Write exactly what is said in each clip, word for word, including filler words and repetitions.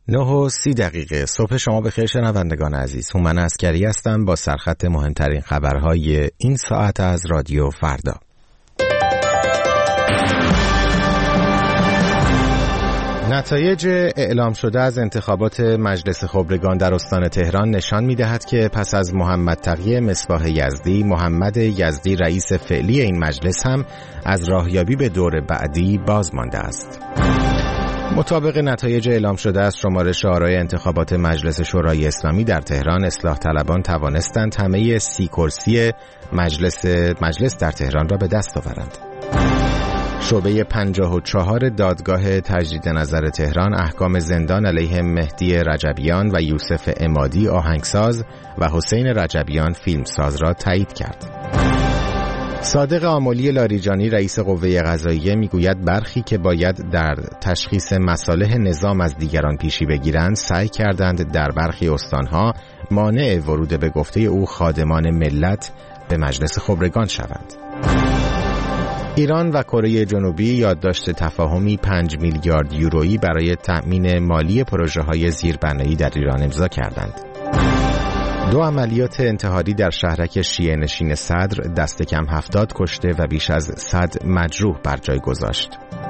نه و سی دقیقه صبح شما بخیر شنوندگان عزیز. هومن عسکری هستم با سرخط مهمترین خبرهای این ساعت از رادیو فردا. نتایج اعلام شده از انتخابات مجلس خبرگان در استان تهران نشان می‌دهد که پس از محمد تقی مصباح یزدی، محمد یزدی رئیس فعلی این مجلس هم از راهیابی به دور بعدی باز مانده است. مطابق نتایج اعلام شده از شمارش آرای انتخابات مجلس شورای اسلامی در تهران، اصلاح طلبان توانستند همه سی کرسی مجلس مجلس در تهران را به دست آورند. شعبه پنجاه و چهار دادگاه تجدید نظر تهران احکام زندان علیه مهدی رجبیان و یوسف عمادی آهنگساز و حسین رجبیان فیلمساز را تایید کرد. صادق آملی لاریجانی رئیس قوه قضاییه میگوید برخی که باید در تشخیص مصالح نظام از دیگران پیشی بگیرند سعی کردند در برخی استانها مانع ورود به گفته او خادمان ملت به مجلس خبرگان شوند. ایران و کره جنوبی یادداشت تفاهمی پنج میلیارد یورویی برای تأمین مالی پروژه‌های زیربنایی در ایران امضا کردند. دو عملیات انتحاری در شهرک شیعه نشین صدر دست کم هفتاد کشته و بیش از صد مجروح بر جای گذاشت.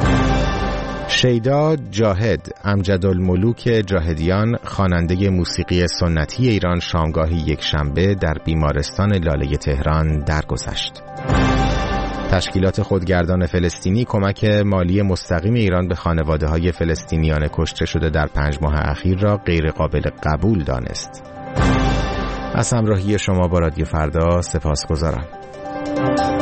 شیدا جاهد امجدالملوک جاهدیان خواننده موسیقی سنتی ایران شامگاهی یک شنبه در بیمارستان لاله تهران درگذشت. تشکیلات خودگردان فلسطینی کمک مالی مستقیم ایران به خانواده‌های فلسطینیان کشته شده در پنج ماه اخیر را غیر قابل قبول دانست. از همراهی شما با رادیو فردا سپاسگزارم.